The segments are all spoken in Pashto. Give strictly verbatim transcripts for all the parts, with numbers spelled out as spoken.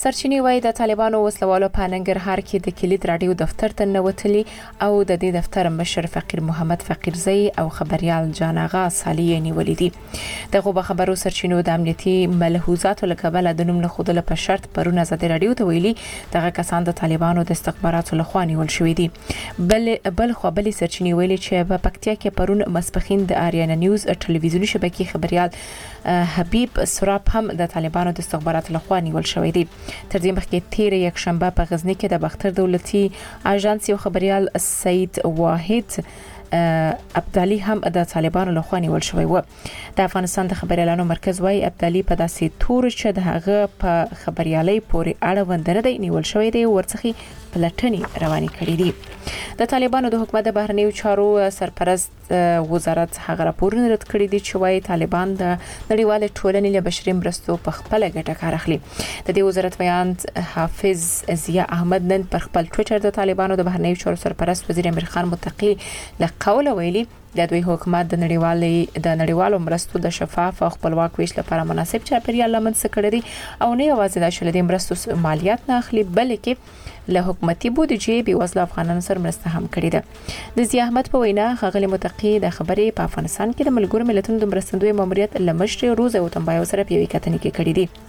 سرچینې وایي د طالبانو وسلوالو په ننګرهار کې د کلید رادیو دفتر ته ننوتلي او د دې دفتر مشر فقیر محمد فقیرزی او خبريال جان آغا صالح نیولې دي. دغه خبرو سرچینو د امنیتي ملحوظاتو لکبل د نوم نه خودله په شرط پرونه ازادي رادیو ته ویلي دغه کسان د طالبانو د استخباراتو لخوا نیول شوې دي. بل بل خو بل سرچینې ویلي چې په پکتیا کې پرون مسپخین د آریانا نیوز ټلویزیونی شبکې خبريال حبیب سراب هم د طالبانو د استخباراتو لخوا نیول شوی دی. تر دې مخکې تیر یک شنبه په غزنی کې د بختر دولتي اژانس یو خبريال سید واحد ابدالي هم د طالبانو لخوا نیول شوی و. د افغانستان د خبريالانو مرکز وايي ابدالي په داسې تور چې د هغه په خبريالي پورې اړوند نه دی نیول شوی دی ورڅخه پلټنې روانې کړې دي. د طالبانو د حکومت د بهرنیو چارو سرپرست وزارت هغه راپورونه رد کړی دي چې وايي طالبان د نړیوال ټولنې له بشري مرستو په خپل ګټه کار اخلي. د دې وزارت بیان حافظ ضیا احمد نن پر خپل ټوئیټر د طالبانو د بهرنیو چارو سرپرست وزیر امیر خان متقی له قوله ویلي د دوی حکومت د نړیوالي د نړیوالو مرستو د شفاف او خپلواک ویش لپاره مناسب چاپیریال لمنځ کړی دی او نه یوازې د شلدي مرستو مالیات نه اخلي بلکې له حکومتي بودیجې به وسله افغانانو سره مرسته هم کړې ده. د ضیا احمد په وینا غغلی متقی د خبرې په افغانستان کې د ملګرو ملتونو د مرستندوی ماموریت لمشر روز او تنبایو سره په وکټنې کې کړې دي.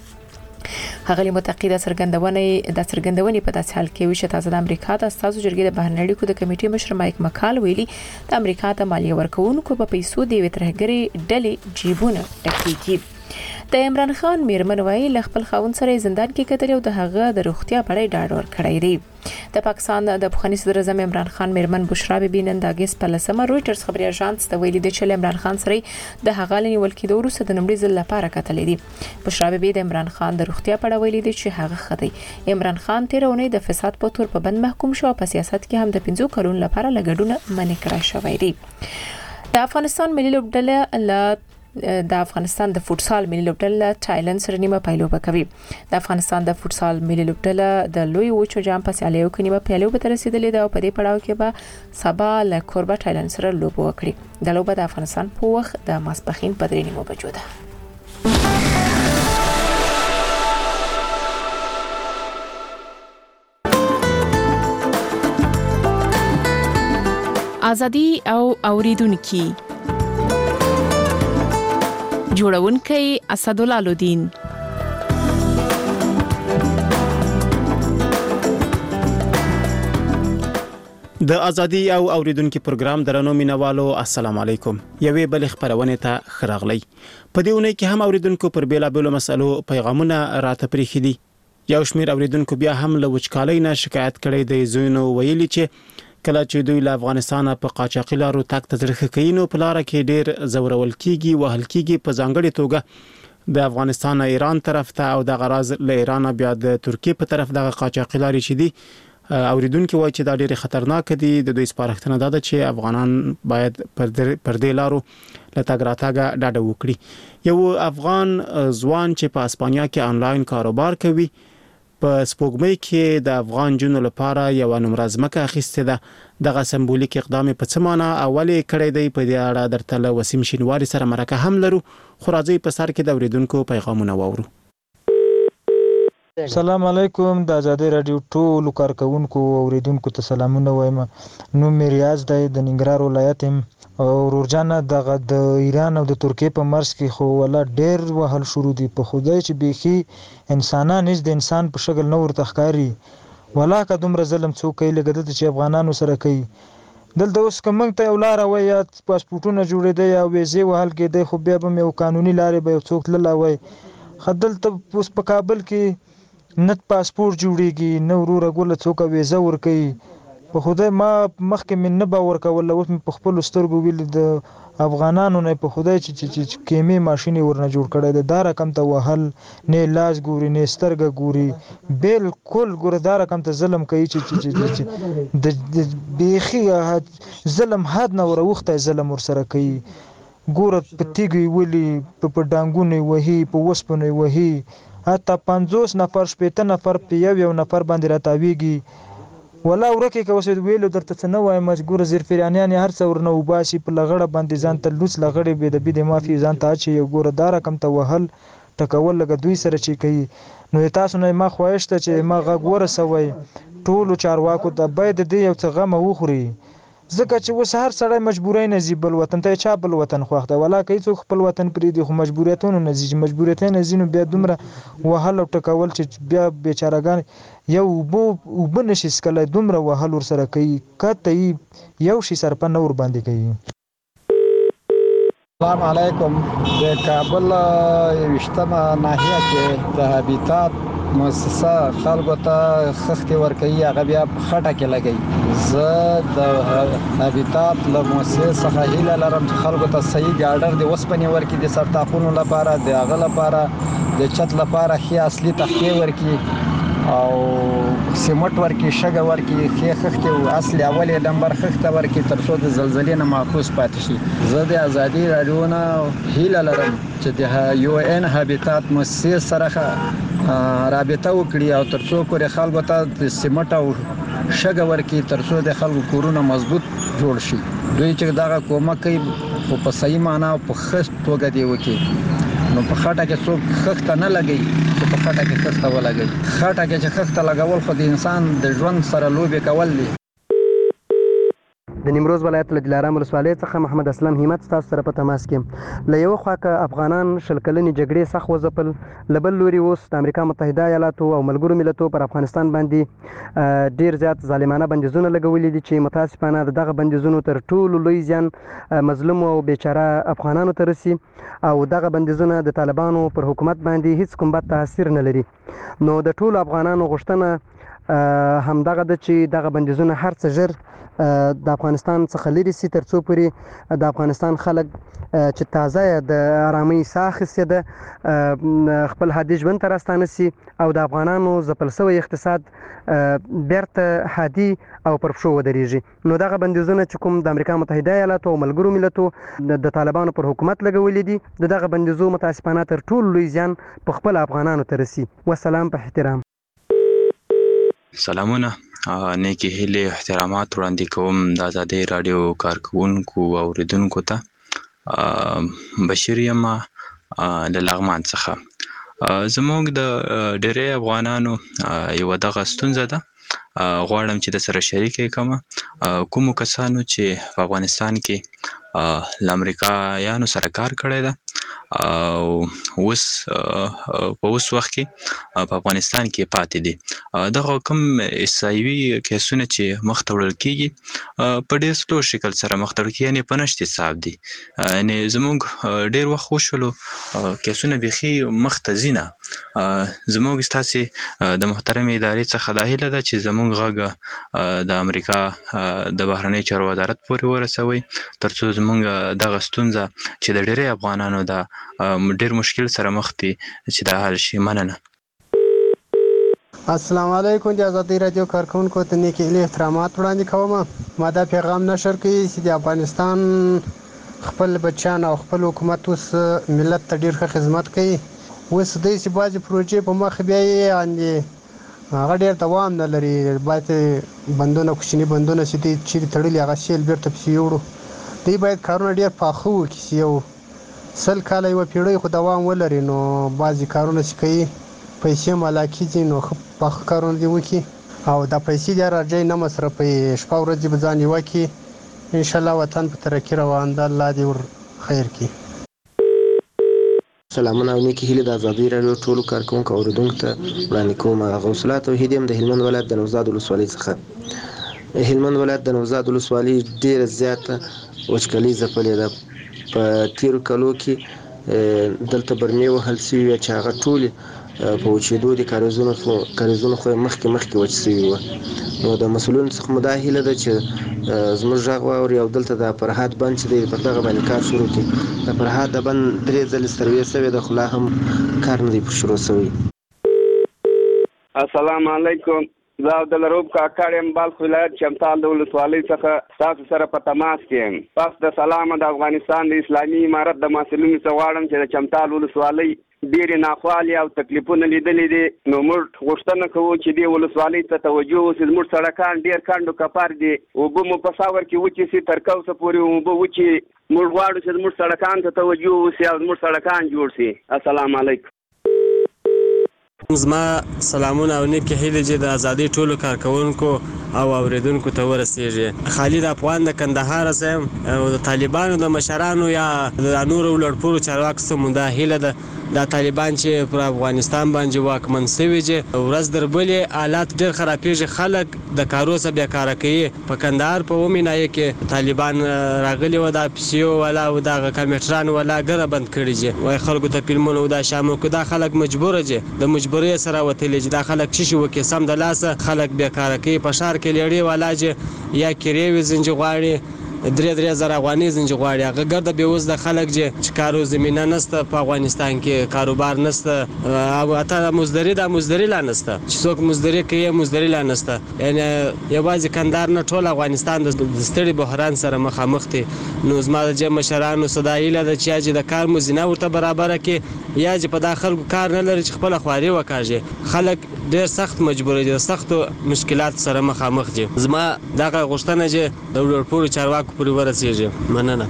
هغه متقی د سرګندونې د سرګندونې په داسې حال کې وشته تاسو د امریکا د استازو جرګې د بهرنیو اړیکو د کمیټې مشر مایک مکال ویلي د امریکا ته مالیه ورکوونکو په پیسو دی وترهګری ډلې جیبونه ټکیږي. د عمران خان میرمن وایي ل خپل خاون سره زندان کې کتل او د هغه د روغتیا په اړه ډاډ ورکړی دی. د پاکستان د بخښنې صدر اعظم عمران خان میرمن بشرا بیبي نن د اگست په لسمه رويټرز خبري اژانس ته ویلي دی چې عمران خان سره د هغه لنی ولکې د وروسته د نمړي ځل لپاره کتلې دي. بشرا بیبي د عمران خان د روغتیا په اړه ویلي دی چې هغه خدي. عمران خان تیر اونۍ د فساد په تور په بند محکوم شو په سیاست کې هم د پنځو کلونو لپاره لګډونه منې کړای شوی دی. د افغانستان ملي لوبډله ل د افغانستان د فوتسال ملي لوبډله تایلند سره نیمه پایلوبه کوي. د افغانستان د فوتسال ملي لوبډله د لوی وچو جام په سیالیو کې نیمه پایلوبه ته رسیدلې ده او په دې پړاو کې به سبا له کوربه تایلند سره لوبه وکړي. د لوبه د افغانستان په وخت د ماسپخین په درې نیمو بجو ده. ازادي او اوریدونکو جوړونکی اسدالله لودین. د ازادي او اوریدونکو پروګرام درنو مینوالو السلام علیکم. یوې بل خبرونه ته خراغلی. په دې ونه کې هم اوریدونکو پر بیلا بیلو مسلو پیغامونه راته پریخي دي. یو شمیر اوریدونکو بیا هم له وچکالۍ نه شکایت کړي دی. زوینو ویلي چې کله چې دوی له افغانستان په قاچاقي لارو تک تزرخه کینو په لار کې ډیر زورول کیږي وهل کیږي په ځانګړي توګه د افغانستان ایران طرف ته او د غراز له ایران بیا د ترکیه په طرف د قاچاقي لاري چې دي اوریدونکو وایي چې دا ډیر خطرناک دي. د دوی سپارښتنه ده چې افغانان باید پر دې لارو له تګ راتګه ډاډه وکړي. یو افغان ځوان چې په اسپانیا کې انلاین کاروبار کوي په سپوږمۍ کې د افغان جنو لپاره یو نمره ځمکه اخیسته ده. دغه سمبولیک اقدام په څه معنی اولې کړی دی په دې اړه درته له وسیم شینواری سره مرکه هم لرو. خو راځي په سر کې د اوریدونکو پیغامونه واورو. السلام علیکم. د ازادي رادیو ټول کارکونکو اوریدونکو ته سلامونه وایم. نو مې ریاض دی د ننګرهار ولایت او ورجانه دغه د ایران او د ترکیه په مرز کې خو ولا ډیر وهل شروع دي. په خدای چې بيخي انسانان هیڅ د انسان په شکل نه ورته ښکاري. ولا که دومره ظلم څوک کوي لکه د چې افغانانو سره کوي. دلته اوس کوم ته ولاره وای یا پاسپورتونه جوړېدي یا ویزه وهل کېدي خو بیا به یو قانوني لارې به څوک تللا وای. خدل ته اوس په کابل کې نت پاسپورت جوړیږي نو ورور غول څوک ویزه ور کوي. په خدای ما مخکې من نه باور کول اوس په خپل سترګو ویل د افغانانو نه په خدای چې کیمې ماشين ورنه جوړ کړی د دار کم ته وهل نه لاس ګوري نه سترګه ګوري بالکل ګور دار کم ته ظلم کوي چې د بيخي ظلم حد نه وروخته ظلم ور سره کوي. ګور په تیګي ولي په ډانګونه وهي په وسپنه وهي حتی پنځوس نفر شپږ نفر په یو یو نفر باندې راتاویږي. ولا ورکه که وسید ویلو درته څنګه وای مجبور زیر فریانیان هر څور نه وباسي په لغړه باندې ځان ته لوس لغړه به د بده مافي ځان ته چې یو ګوره دار کم ته وهل ټکول لګ دوی سره چې کوي. نو تاسو نه ما خواهش ته چې ما غږ ورسوي ټولو چارواکو ته باید دې یو څه غم وخوري، ځکه چې اوس هر سړی مجبورای نه زی بل وطن ته، چا بل وطن خوښ دی ولا کوي څوک خپل وطن پرې دی، خو مجبوریتونه نه زی مجبوریتونه زینو بیا دومره وهل او ټکول چې بیا بیچارهګان یو بو وبنشي سکله دومره وهل ور سره کوي کته یو شي سرپه نور باندې کوي. السلام علیکم. د کابل یوشتمه ناحیه کې د هابیتات مؤسسه خلکو ته خښتې ورکوي، هغه بیا خټه کې لګوي. زه د هابیتات له مؤسسې څخه هیله لرم چې خلکو ته صحیح ګاډر د وسپنې ورکړي، د سرطاقونو لپاره، د هغه لپاره د چت لپاره ښې اصلي تختې ورکړي او سیمټ ورکړي، شګه ورکړي، ښې خښتې او اصلي اولې نمبر خښته ورکړي تر څو د زلزلې نه محفوظ پاتې شي. زه د ازادي راډیو نه هیله لرم چې د یو ان هابیتات مؤسسې سره رابطه وکړي او تر څو پورې خلکو ته د سیمټ او شګه ورکړي تر څو د خلکو کورونه مضبوط جوړ شي. دوی چې دغه کومک کوي خو په صحیح معنا او په ښه توګه دی وکړي. نو په خټه کې څوک خښته نه لګي چې په خټه کې خښته ولګي. خټه کې چې خښته لګول خو د انسان د ژوند سره لوبې کول دي. د نیمروز ولایت له دلارام ولسوالۍ څخه محمد اسلم همت تاسو سره په تماس کې. له یو خوا که افغانان شل کلنې جګړې سخت وځپل، له بل لوري اوس د امریکا متحده ایالاتو او ملګرو ملتونو پر افغانستان باندې ډیر زیات ظالمانه بندیزونه لګولي دي چې متاسفانه دغه بندیزونو تر ټولو لوی زیان مظلوم او بیچاره افغانانو ته رسي او دغه بندیزونه د طالبانو پر حکومت باندې هیڅ کوم بد تاثیر نه لري. نو د ټولو افغانانو غوښتنه همدغه ده چې دغه بندیزونه هر څه ژر د افغانستان څخه لري سي تر څو پورې د افغانستان خلک چې تازه د آرامۍ ساه اخیستې ده خپل عادي ژوند ته راستانه سي او د افغانانو ځپل شوی اقتصاد بیرته عادي او پر پښو ودرېږي. نو دغه بندیزونه چې کوم د امریکا متحده ایالاتو او ملګرو ملتونو د طالبانو پر حکومت لګولي دي، د دغه بندیزو متاسفانه تر ټولو لوی زیان په خپل افغانانو ته رسي. والسلام په احترام. سلامونه، نیکی هیلې احترامات وړاندې کوم د ازادۍ راډیو کارکونکو او اوریدونکو ته. بشیر یم له لغمان څخه. زموږ د ډېری افغانانو یوه دغه ستونزه ده، غواړم چې د سره شریکه کړم. کومو کسانو چې په افغانستان کې له امریکایانو سره کار کړی ده او اوس په اوس وخت کې په افغانستان کې پاتې دي، دغه کوم احصایوي کیسونه چې مخ ته وړل کېږي په ډېر سلو شکل سره مخ ته وړل کېږي، یعنې په نشت حساب دي. یعنې زموږ ډېر وخت وشولو کیسونه بیخي مخ ته ځي نه. زموږ ستاسې د محترمې ادارې څخه دا هیله ده چې زموږ غږ د امریکا د بهرنیو چارو وزارت پورې ورسوئ تر څو زموږ دغه ستونزه چې د ډېری افغانانو دا ډېر مشکل سره مخ دي چې دا حل شي. مننه. السلام علیکم. د ازادۍ راډیو کارکونکو ته نیک هیلې احترامات وړاندې کوم. ما دا پیغام نشر کړی چې د افغانستان خپل بچیان او خپل حکومت اوس ملت ته ډېر ښه خدمت کوي. اوس دوی چې بعضې پروژې په مخ بیا یې یعنې هغه ډېر دوام نه لري. بعضې بندونه کوچني بندونه چې دوی چیرې تړلي هغه سیل بېرته پسې یوړو. دوی باید کارونه ډېر پاخه وکړي چې یو سل کاله یوه پیړۍ خو دوام ولري. نو بعضې کارونه چې کوي پیسې مالا کېږي، نو ښه پاخه کارونه دې وکړي او دا پیسې دې راځي نه مصرفوي، شپه ورځ به ځان یوه کړي. انشاءالله وطن په ترقي روان ده، الله دې ور خیر کړي. سلامونه او نیکې هیلې د ازادۍ راډیو ټولو کارکوونکو او اورېدونکو ته وړاندې کوم. غوث الله توحید یم د هلمند ولایت د نوزاد ولسوالۍ څخه. هلمند ولایت د نوزاد ولسوالۍ ډېره زیاته وچکالي ځپلې ده. په تیرو کالو کې دلته برمې وهل سوي وې چې هغه ټولې په وچېدو دي، کاریزونه کاریزونه خو یې مخکې مخکې وچ سوي وو. نو د مسؤلینو څخه مو دا هیله ده چې زموږ غږ واوري او دلته د فرهاد بند چې دی پر دغه باندې کار شروع کړي. د فرهاد د بند درې ځلې سروې سوې ده خو لا هم کار نه دی شروع سوی. السلام علیکم. زه عبدالرؤف کاکړ یم، بلخ ولایت چمتال د ولسوالۍ څخه تاسو سره په تماس کې یم. پس د سلامه د افغانستان د اسلامي امارت د مسؤلینو څخه غواړم چې د چمتال ولسوالۍ ډېرې ناخوالې او تکلیفونه لیدلي دي. نو موږ غوښتنه کوو چې دې ولسوالۍ ته توجه وشي. زموږ سړکان ډېر کڼ او کپر دي، اوبه مو په ساور کې وچې سي، تر کوسه پورې اوبه وچې. موږ غواړو چې زموږ سړکان ته توجه وشي او زموږ سړکان جوړ سي. السلام علیکم. زما سلامونه او نیک هیله چې د ازادي ټولو کارکونکو او اوریدونکو ته ورسیږي. خالد افغان د کندهار سم او د طالبانو د مشرانو یا د نورو لړپورو چارواکو سم د هیله ده د طالبان چې پر افغانستان باندې واکمن شوی دي ورځ دربلې حالات ډېر خرابېږي، خلک د کارو څخه بیکاره کوي. په کندهار په ومنای کې طالبان راغلي و د پیسو ولا او د کمپیوټران ولا ګره بند کړی دي، وای خلکو ته فلمونه او د شامو کې دا خلک مجبور دي د مجبورۍ سره وتلی دي. دا خلک چې شو کې سم د لاسه خلک بیکاره کوي. په شهر کې لړې ولاجه یا کریوي زنجي غواړي درې درې زره افغاني زنجي غواړي، هغه ګرد به اوس د خلک چې کارو زمينه نسته په افغانستان کې، کاروبار نسته او اته مزدوري د مزدوري لا نسته چې څوک مزدوري کوي مزدوري لا نسته. یعنی یوازې کندهار نه ټول افغانستان د ستړي بحران سره مخامخ دي. نو زما د جمع مشرانو صدایله د چې د کار مزینه ورته برابر کې یا چې په داخل کار نه لري چې خپل خواري وکړي. خلک ډېر سخت مجبور دي، سخت مشکلات سره مخامخ دي. زما دغه غوښتنه چې د ورپورو چارواکو پورې ورسیږي. مننه.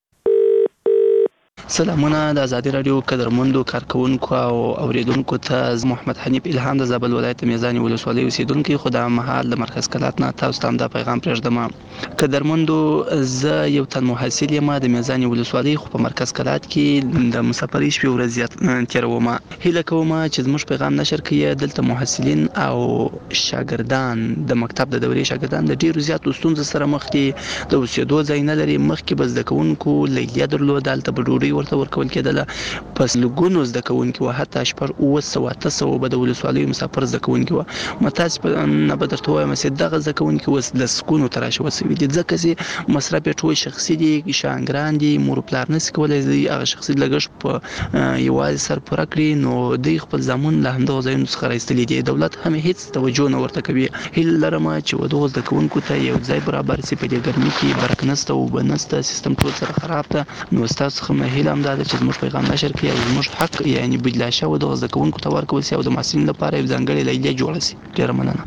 سلامونه د ازادي رادیو قدرمندو کارکونکو او اوریدونکو ته. محمد حنیف الهام د زابل ولایت میزانی ولسوالۍ اوسیدونکو. خدای مهال د مرکز کلات نه تاسو ته دا پیغام پرېږدم. قدرمندو زه یو تن محصل یم د میزانی ولسوالۍ، خو په مرکز کلات کې د مسافرۍ شپې ورځې تیروم. هیله کوم چې زموږ پیغام نشر کړئ. دلته محصلین او شاګردان د مکتب د دورې شاګردان د ډیرو زیاتو ستونزو سره مخ دي. د اوسېدو ځای نه لري. مخکې به زده کوونکو لیلیه درلوده، دلته به ډوډۍ ورته ورکول کېدله. پس لګونو زده کوونکي و حتی شپږ اوه سوه اته سوه به د ولسوالیو مسافر زده کوونکي وه. متاسفه نه به درته وایم چې دغه زده کوونکي اوس لسګونو ته راشوه شوي دي، ځکه چې مصرف یې ټول شخصي دي، شاګران دي، مور و پلار نشي کولی هغه شخصي لګښت په یوازې سر پوره کړي. نو دوی خپل زامن له همدغه ځایونو څخه راایستلي دي. دولت هم هېڅ توجه نه ورته کوي. هیله لرم چې دغو زده کوونکو ته یو ځای برابر شي. په دې ګرمي کې برق نشته، اوبه نشته، سیستم ټول سره خراب ده. نو ستاسو څخه مې هیله همدا ده چې زموږ پیغام نشر کړئ او زموږ حق یعنی بدلا شوی دغه زده کوونکو ته ورکول شي او د محصلینو لپاره یو ځانګړې لیلیه جوړه شي. ډېره مننه.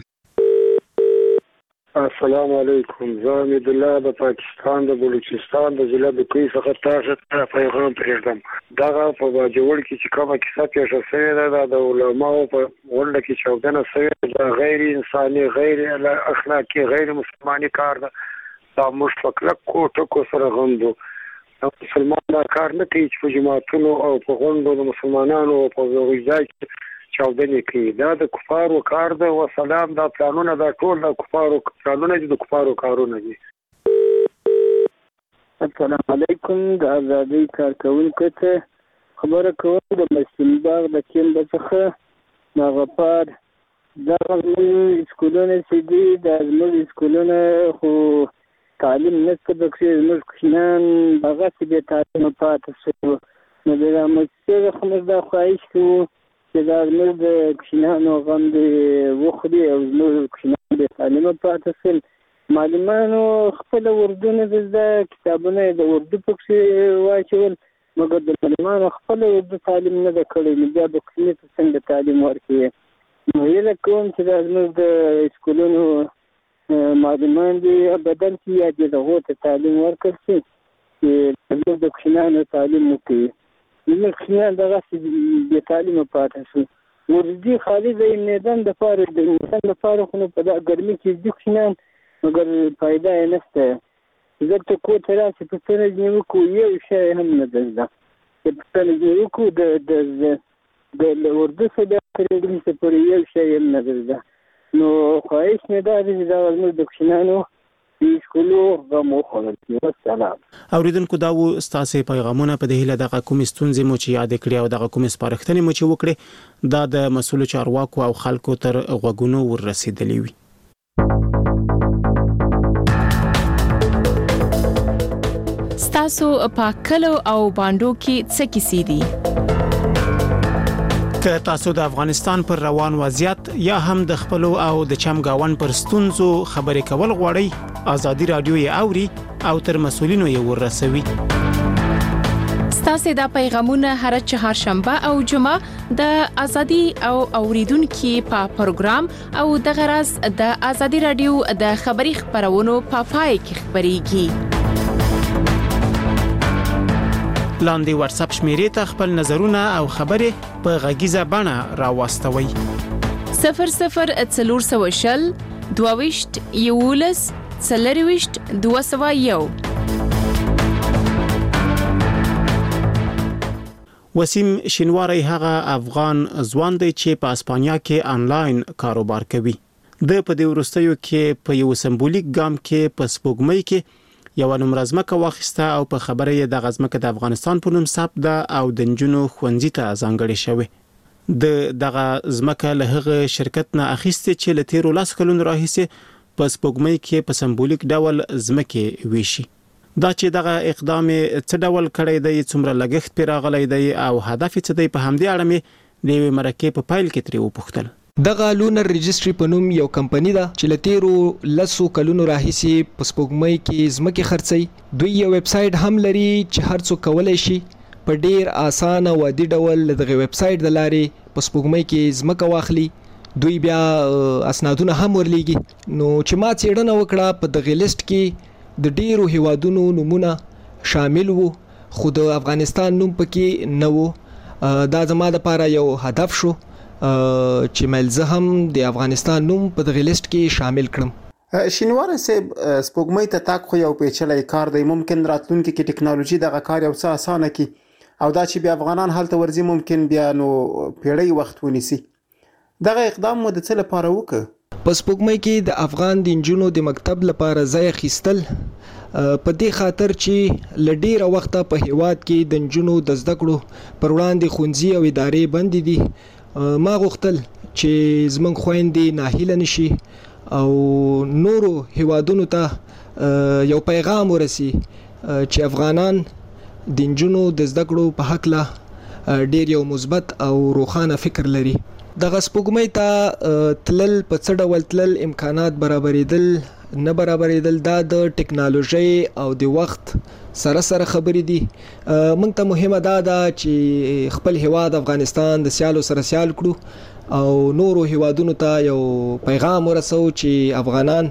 السلام علیکم. زه امید الله د پاکستان د بلوچستان د ضلع د کوی څخه تاسو ته پیغام پرېږدم. دغه په باجوړ کې چې کومه کیسه پیښه شوې ده د علماو په غونډه کې چاودنه شوې ده، غیر انساني، غیر اخلاقي، غیر مسلماني کار ده. دا موږ په کلک کوټکو سره غندو. مسلمان دا کار نه کوي چې په جماعتونو او په غونډو د مسلمانانو په ځای کې چاودنې کوي. دا د کفارو کار ده. وسلام. دا پلانونه دا ټول د کفارو پلانونه دي، د کفارو کارونه دي. السلام علیکم. د ازادۍ کارکونکو ته خبره کوم د مسلم باغ د کیند څخه د غفار دغه سکولونه چې دي د زموږ سکولونه خو تعلیم نشته، پکې زموږ کوچنیان هغسې بې تعلیمه پاتې شوي. نو د مؤسسې څخه موږ دا خواهش کوو چې دا زموږ د کوچنیانو غم دې وخوري او زموږ کوچنیان بې تعلیمه پاتې شول. معلمانو خپله اردو نه زده، کتابونه یې د اردو پکې واچول، مګر د معلمانو خپله اردو تعلیم نه ده کړی. نو بیا به کوچني ته څنګه تعلیم ورکوي؟ نو هیله کوم چې دا زموږ د سکولونو معلمان دي بدل شي یا دې دغو ته تعلیم ورکړل شي چې زموږ د کوچنیانو تعلیم وکړي. زموږ کوچنیان دغسې بې تعلیمه پاتې شو. ورځي خالي د میدان دپاره د انسان دپاره خو نو په دا ګرمي کې دي کوچنیان، مګر فایده یې نشته. دلته کور ته راشي پوښتنه ځینې وکړو، یو شی هم نه ده زده. چې پوښتنه ځینې وکړو د اردو څخه بیا تر انګلیسه پورې یو شی هم نه ده زده. نو خواهش مې دا دی چې دا زموږ د کوچنیانو د سکولو غم وخوړل شي. والسلام. اوریدونکو دا و ستاسې پیغامونه. په دې هیله دغه کومې ستونزې مو چې یاد کړې او دغه کومې سپارښتنې مو چې وکړې دا د مسؤلو چارواکو او خلکو تر غوږونو ورسېدلې وي. ستاسو په کلو او باندو کې څه کیسې دي؟ که تاسو د افغانستان پر روان وضعیت یا هم د خپلو او د چمګاون پر ستونزو خبرې کول غواړئ، ازادي رادیو یې اوري او تر مسؤلینو یې ورسوي. ستاسو د پیغامونه هر چهارشنبه او جمعه د ازادي او اوریدونکو په پروګرام او د غرض د ازادي رادیو د خبري خبرونو په پای کې خبريږي. لاندې واتس اپ شمیرې ته خپل نظرونه او خبرې په غږیزه بڼه راوستوي. صفر صفر څلور سوه شل دوه ویشت یولس څلرویشت دوه سوه یو. وسیم شینواری هغه افغان ځوان دی چې په اسپانیا کې آنلاین کاروبار کوي. د په دې وروستیو کې په یو سمبولیک ګام کې په سپوږمۍ کې یو نمبر ځمکه واخیسته او په خبره یې د ځمکه د افغانستان په نوم ثبت ده او د نجونو ښوونځي ته ځانګړې شوې. د دغه ځمکه له هغه شرکت نه اخیستې چې له تیرو لس کلونو راهیسې په سپوږمۍ کې په سمبولیک ډول ځمکې ویشي. دا چې دغه اقدام څه ډول کړی دی، څومره لګښت پرې راغلی دی او هدف څه دی، په همدې اړه مې د یوې مرکې په پیل کې ترې وپوښتل. دغه لونر رجستری په نوم یو کمپنی ده چې له تیرو لسو کلونو راهیسې په سپوږمۍ کې ځمکې خرڅوي. دوی یو ویب سایټ هم لري چې هر څوک کولی شي په ډیر اسانه او عادي ډول له دغه ویب سایټ د لارې په سپوږمۍ کې ځمکه واخلي. دوی بیا اسنادونه هم ورلیږي. نو چې ما څېړنه وکړه په دغه لیست کې د ډیرو هیوادونو نومونه شامل وو، خو د افغانستان نوم پکې نه وو. دا زما لپاره یو هدف شو چې ملزه هم د افغانستان نوم په دغه لیست کې شامل کړم. شینواری صاحب، سپوږمۍ ته تاک خو یو پیچلی کار دی. ممکن راتلونکي کې ټکنالوژي دغه کار یو څه اسانه کړي او دا چې بیا افغانان هلته ورځي ممکن بیا نو پیړۍ وخت ونیسي. دغه اقدام مو د څه لپاره وکړ؟ په سپوږمۍ کې د افغان د نجونو د مکتب لپاره ځای اخیستل په دې خاطر چې له ډیره وخته په هیواد کې د نجونو د زده کړو پر وړاندې ښوونځي او ادارې بندې دي. ما غوښتل چې زمونږ خویندې ناهیله نشي او نورو هیوادونو ته یو پیغام ورسي چې افغانان د نجونو د زده کړو په هکله ډیر یو مثبت او روښانه فکر لري. دغه سپوږمۍ ته تلل په څه ډول تلل، امکانات برابرېدل نه برابرېدل، دا د ټکنالوژي او د وخت سره سره خبرې دي. موږ ته مهمه دا ده چې خپل هیواد افغانستان د سیالو سره سیال کړو او نورو هیوادونو ته یو پیغام ورسو چې افغانان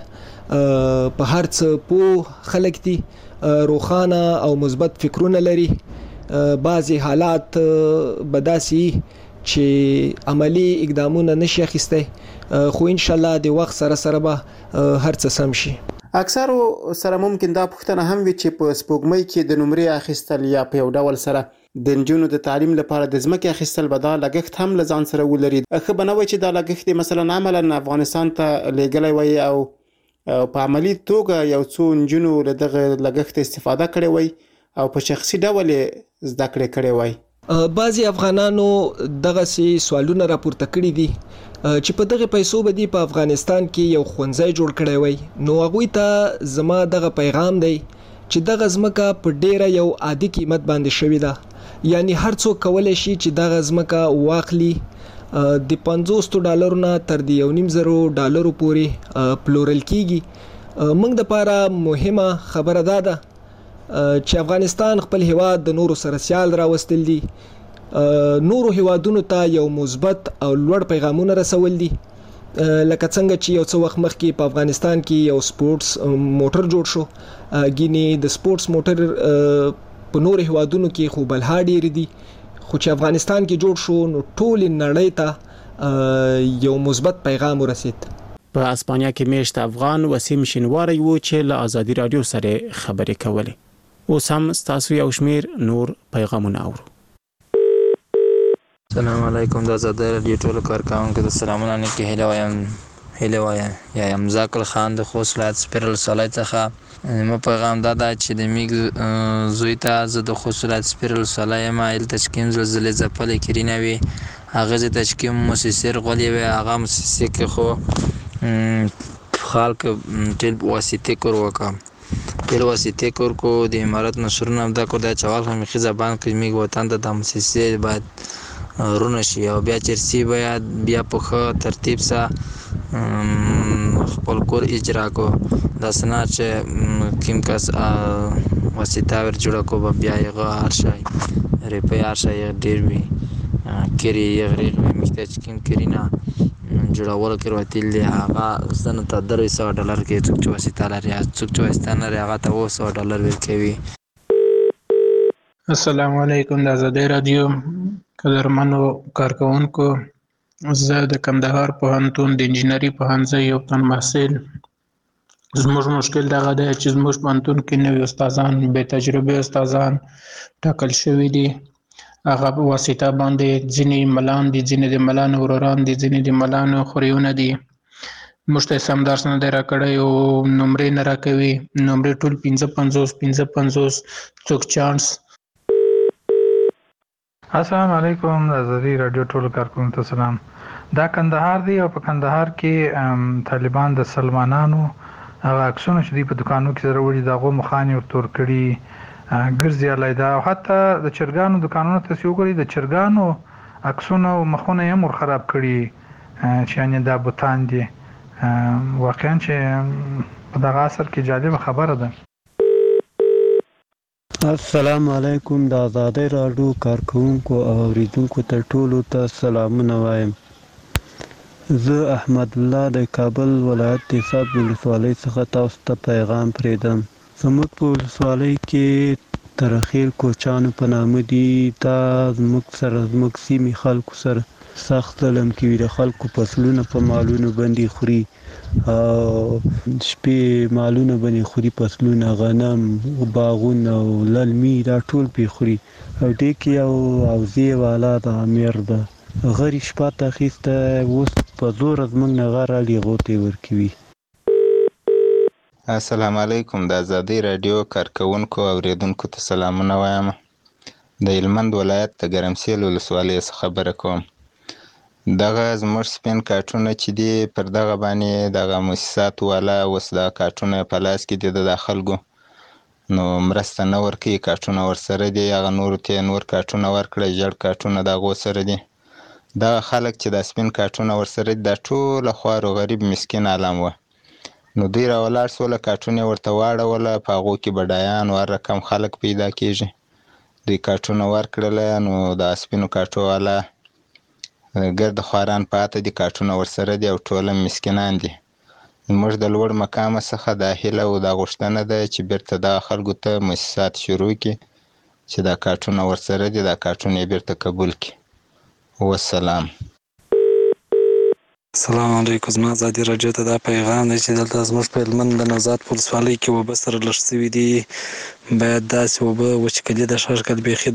په هر څه پوه خلک دي، روښانه او مثبت فکرونه لري. بعضی حالات به داسې چې عملی اقدامونه نشي اخیستی، خو ان شاء الله د وخت سره سره به هر څه سم شي. اکثرو سره ممکن دا پوښتنه هم وي چې په سپوږمۍ کې د نمرې اخیستل یا په یو ډول سره د نجونو د تعلیم لپاره د ځمکې اخیستل به دا لګښت هم له ځان سره ولري. ښه به نه وي چې دا لګښت مثلا عملا افغانستان ته لیږلی وای او په عملي توګه یو څو نجونو له دغه لګښت استفاده کړې وای او په شخصي ډول زده کړې کړې وای. بعضی افغانانو دغه سي سوالونه راپورته کړي دي چې په دغه پیسو باندې په افغانستان کې یو ښوونځی جوړ کړی وای. نو هغوی ته زما دغه پیغام دی چې دغه ځمکه په ډیره یو عادي قیمت باندې شوې ده، یعنی هر څوک کولی شي چې دغه ځمکه واخلي. د پنځوس ډالرو نه تر د یو نیم زرو ډالرو پورې پلورل کیږي. موږ دپاره مهمه خبره دا ده چې افغانستان خپل هیواد د نورو سره سیال راوستل دي، نورو هیوادونو ته یو مثبت او لوړ پیغامونه رسول دي. لکه څنګه چې یو څه وخت مخکې په افغانستان کې یو سپورتس موټر جوړ شو، ګینې د سپورتس موټر په نورو هیوادونو کې خو بلها ډیر دي، خو چې افغانستان کې جوړ شو نو ټول نړۍ ته یو مثبت پیغام ورسید. په اسپانیا کې میشت افغان وسیم شینواری وو چې له ازادي رادیو سره خبرې کولې. اوس هم ستاسو یو شمیر نور پیغامونه اورو. السلام علیکم. د آزادي رادیو ټولو کارکوونکو ته سلامونه. نه کې هیله وایم هیله وایم یا یم ذاکر خان د خوست ولایت سپیرل سالای څخه. مو پیغام دا ده چې د میګ زوی ته زه د خوست ولایت سپیرل سالای یم ایل تشکیم زلزلې ځپلې کړینه وي هغه ز تشکیم موسسر غولې وي هغه موسسه کې خو خلک ټیل واسطه کور وکم ټیل واسطه کور کو د امارات نشرونه دا کو د چوال هم خي زبان کې میګ وطن ته د موسسه بعد رونه شي او بیا چرسي بیا بیا په ترتیب سره خپل کور اجرا کو د سنا چې کیم کس واسطه ور جوړ کو بیا یې هر شي ریپیر شي ډیر وی کری یغریق میکته کیم کرینا جوړول کړو تل دی هغه سن ته درې سوه ډالر کې څوک واسطه لري څوک واسطه لري هغه ته اوه سوه ډالر ورکوي. السلام علیکم د ازادۍ راډیو قدرمنو کارکونکو. زه د کندهار پوهنتون د انجنیري پوهنځي یو تن محصل. زموږ مشکل دغه دی چې زموږ پوهنتون کې نوي استادان بې تجربې استادان ټاکل شوي دي. هغه په واسطه باندې ځینې ملان دي، ځینې د ملانو وروران دي، ځینې د ملانو خوریونه دي. موږ ته سم درس نه دی راکړی او نمرې نه راکوي. نمرې ټول پنځه پنځوس پنځه پنځوس څوک چانس. السلام علیکم. د ازادۍ راډیو ټولو کارکونکو ته سلام. دا کندهار دی او په کندهار کې طالبان د سلمانانو هغه عکسونه چې دوی په دکانو کې سره وړي د هغو مخانې ورتور کړي ګرځي علیده، او حتی د چرګانو دکانونو ته چې وګورئ د چرګانو عکسونه او مخونه یې هم ور خراب کړي چې یعنې دا بوتان دي. واقعا چې په دغه عصر کې جالبه خبره ده. السلام علیکم. د ازادۍ راډیو کارکونکو او اوریدونکو ته ټولو ته سلامونه وایم. زه احمد الله د کابل ولایت د حساب ولسوالۍ څخه تاسو ته پیغام پرېږدم. زموږ په ولسوالۍ کې ترخیل کوچانو په نامه دي. دا زموږ سره زموږ سیمې خلکو سره سخت ظلم کوي. د خلکو فصلونه په مالونو باندې خوري او شپې مالونه باندې خوري، فصلونه، غنم، باغونه او للمي دا ټول پې خوري. او دې کې یو حوزې والا د امیر ده غري شپه ته اخیسته، اوس په زوره زموږ نه غر اړي هغو ته یې ورکوي. السلام علیکم. د ازادۍ راډیو کارکونکو او اوریدونکو ته سلامونه وایم. د هلمند ولایت د ګرمسیل ولسوالۍ څخه خبره کوم. دغه زموږ سپین کارټونه چې دي پر دغه باندې دغه مؤسساتو والا اوس دغه کارټونه په لاس کې دي د خلکو، نو مرسته نه ورکوي. کارټونه ورسره دي، هغه نورو ته یې نور کارټونه ورکړه، ژیړ کارټونه د هغو سره دي. دغه خلک چې د سپین کارټونه ورسره دي دا ټوله خوار و غریب مسکین عالم وه. نو دوی راولاړ سوله، کارټونه یې ورته واړوله، په هغو کې بډایان او هر رقم خلک پیدا کېږي. دوی کارټونه ورکړله، نو د سپینو کارټو والا ګرد خواران پاته دي، کارټونه ورسره دي او ټوله مسکینان دي. موږ د لوړ مقامه څخه دا هیله او دا غوښتنه ده چې بیرته دغه خلکو ته مؤسسات شروع کړي چې دا کارټونه ورسره دي، دا کارټونه یې بیرته قبول کړي. والسلام. السلام علیکم. زما ازادي راډیو ته دا پیغام دی چې دلته زموږ په هلمند د نوزاد په ولسوالۍ کې اوبه سره لږ شوي دي، باید داسې اوبه وچکلي د ښه کړي بیخي.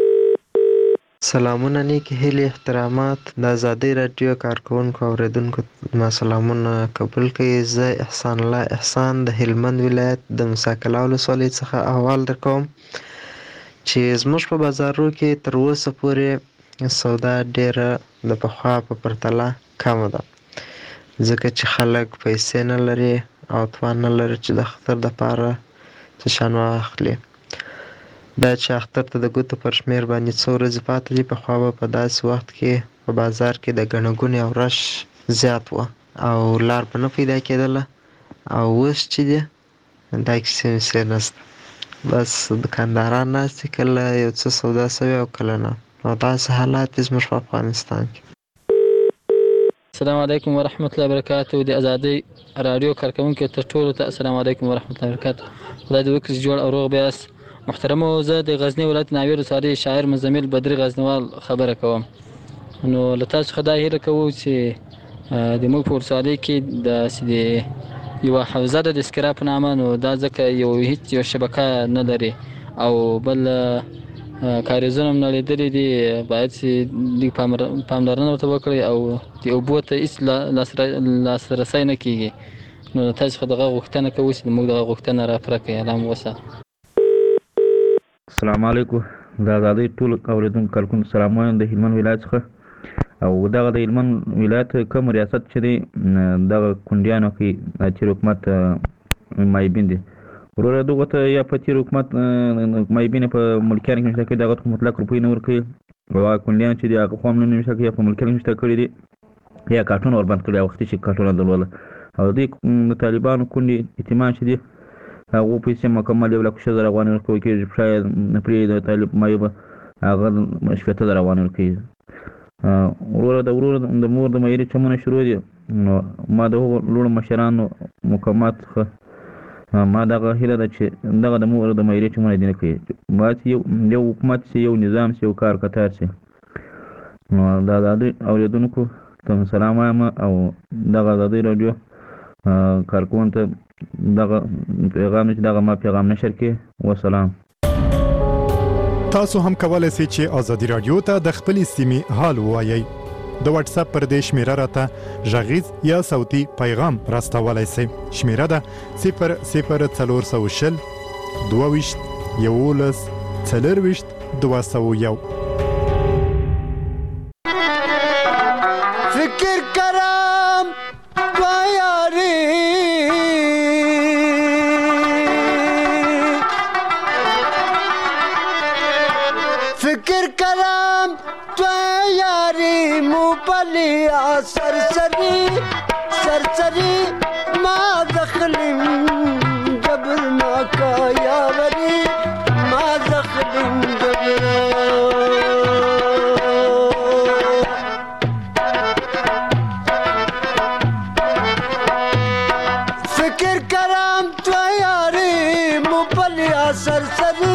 سلامونه، نیکې هیلې، احترامات. د ازادۍ راډیو کارکونکو او اوریدونکو ما سلامونه قبول کړئ. زه احسان الله احسان د هلمند ولایت د موسی کلا ولسوالۍ څخه احوال درکوم چې زموږ په بازارو کې تر اوسه پورې سودا ډېره د پخوا په پرتله کمه ده، ځکه چې خلک پیسې نه لري او توان نه لري چې د اختر دپاره څه شیان واخلي. دا چې اختر ته د ګوتو پر شمېر باندې څو ورځې پاتې دي، پخوا به په داسې وخت کې په بازار کې د ګڼه ګوڼې او رش زیات وه او لار به نه پیدا کېدله. او اوس چې دی دا کیسې ویسې نشته، بس دکانداران ناست دي، کله یو څه سودا شوې او کله نه. او داسې حالات دي زموږ په افغانستان کې. السلام علیکم ورحمت الله وبرکاته. د ازادۍ راډیو کارکونکو ته ټولو ته السلام علیکم ورحمت الله وبرکاته. خدای دې وکړي چې جوړ او روغ بیاست. محترمو، زه د غزني ولایت ناوې ولسوالۍ شاعر مزمل بدري غزنوال خبره کوم. نو له تاسو څخه دا هیله کوو چې د موږ په ولسوالۍ کې داسې د یوه حوزه ده د اسکرا په نامه، نو دا ځکه یو هیڅ یو شبکه نه لري او بل کاریزونه هم نړېدلي دي، باید چې لږ پاملرنه ورته وکړئ او د اوبو ته هېڅ لاسرسی نه کېږي. نو له تاسو څخه دغه غوښتنه کوو چې موږ دغه غوښتنه راپوره کړئ. الله مو وساتي. السلام علیکم. د ازادۍ ټولو اورېدونکو کارکونکو سلام وایم د هلمند ولایت څخه. او دغه د هلمند ولایت کوم ریاست چې دی دغه کونډیانو کې د تېر حکومت مایبین دي. وروره دغو ته یا په تېر حکومت مایبین په ملکیانو کې نشته کړي، دغه ته مطلق روپۍ نه ورکوي، او هغه کونډیان چې دي هغه خو هم نه نشته کړي، یا په ملکیانو کې نشته کړي دي، یا کارټونه وربند کړي، وختي چې کارټونه درلوده. او دوی د طالبانو کونډې یتیمان چې دي هغو پیسې مکمل یو لک شل زره افغانۍ ورکول کېږي، شاید پرې د طالب مایوبه هغه شپېته زره افغانۍ ورکوي. وروره د ورور د مور د معیاري چمونه شروع دي، نو ما د هغو لوړو مشرانو مقامات څخه ما دغه هیله ده چې دغه د مور د مېرې چې مونږ دې نه کوي ما چې یو یو حکومت چې یو نظام چې یو کار کتار چې نو دا د اوریدونکو ته سلام وایم او دغه د دې رادیو کارکون ته دغه پیغام چې دغه ما پیغام نشر کې وسلام. تاسو هم کولای شئ چې ازادي رادیو ته د خپل سیمې حال ووایئ. د واتس اپ پر دې شمیره راته غږیز یا صوتي پیغام راستولای شئ. شمیره ده صفر صفر څلور سوه شل دوه ویشت یولس څلرویشت دوه سوه یو. فکر کرم یاری فکر کرم تو یاری موبلیا سرسری سرسری ما دخلیم جبر ما کا یاوری ما دخلیم جبر فکر کرم تو یاری موبلیا سرسری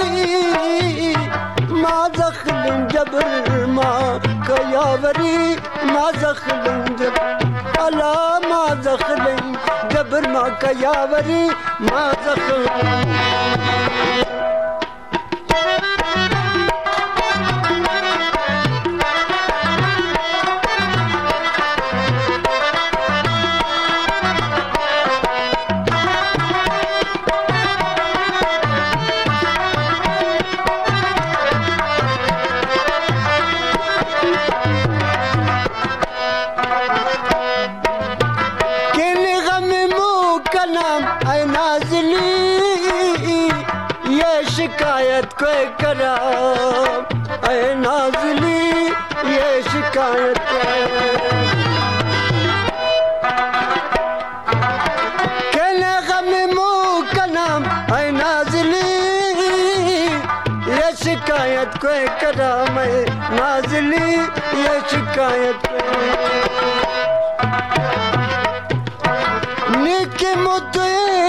ما دخلیم جبر ما کا یاوری ما دخلیم جبر الا ما دخلیم جبر ما کا یاوری ما دخلیم. शिकायत कोई करा ऐ नाज़ली ये शिकायत कहने गम मुँह का नाम ऐ नाज़ली ये शिकायत कोई करा मैं नाज़ली ये शिकायत निकी मुद्दे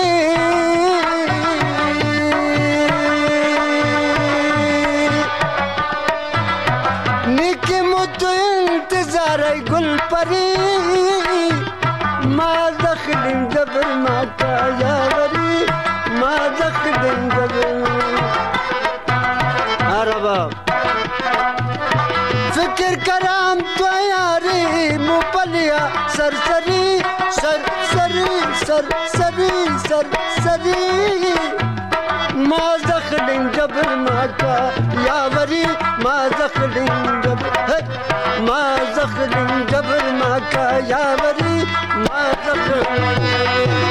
गुल परी मा दखलिम जबर मा का यावरी मा दखलिम जबर अरबा फिक्र कराम तो यारी मुपलिया सरसरी सरसरी सरसरी सरसरी मा दखलिम जबर मा का यावरी मा दखलिम जबर ما زخل جبر ما کا یاوری ما زخل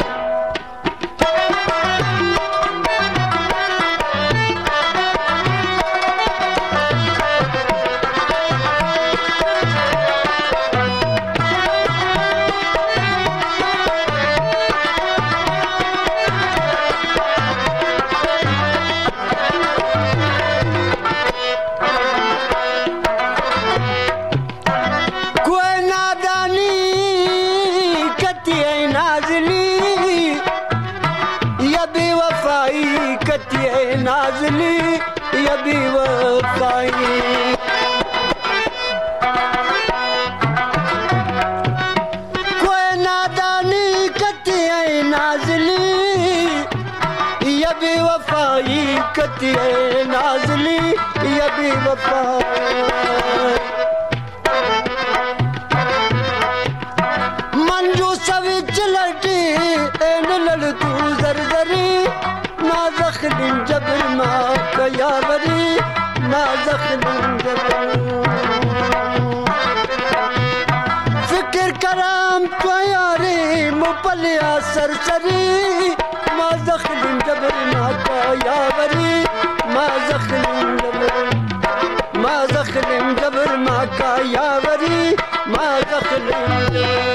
नाज़ली ये भी वफ़ाई कोई नादानी कती है नाज़ली ये भी वफ़ाई कती है नाज़ली ये भी वफ़ाई मंजू सविच लटी एन लड़ तू जरजरी ما زخل جبر ما का यावरी ما زخل जबर फिक्र कराम तो यारी मुपलिया सरसरी ما زخل जबर ما का यावरी ما زخل जबर ما زخل जबर ما का यावरी ما زخل